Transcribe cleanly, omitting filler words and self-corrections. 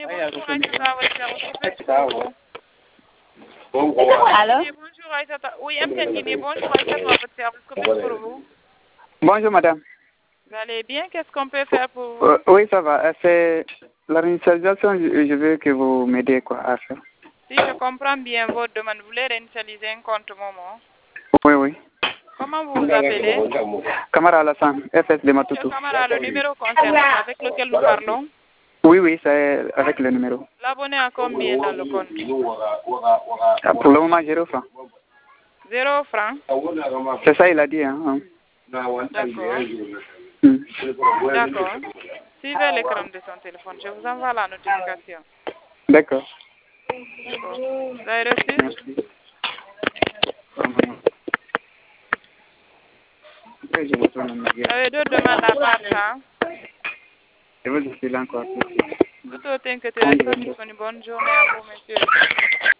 Bonjour Aïssata, votre service, comment Allô? bonjour Aïssata. Oui, Guinée, bonjour Aïssata, votre service, comment pour vous? Bonjour madame. Vous allez bien? Qu'est-ce qu'on peut faire pour vous? Oui, ça va. C'est l'organisation, je veux que vous m'aidiez quoi, à faire. Si je comprends bien votre demande, vous voulez réinitialiser un compte Momo? Oui, oui. Comment vous vous appelez? Camara Alassane, FS de Matutu. Camara, le numéro concerné avec lequel nous parlons? Oui, oui, c'est avec le numéro. L'abonné a combien dans le compte? Pour le moment, 0 francs. 0 francs? C'est ça, il a dit. Hein. D'accord. D'accord. Suivez l'écran de son téléphone. Je vous envoie la notification. D'accord. Vous avez reçu? Merci. Vous avez deux demandes à part ça? Je vous suis là encore. Tout autant que tu restes disponible. Bonne journée à vous, monsieur.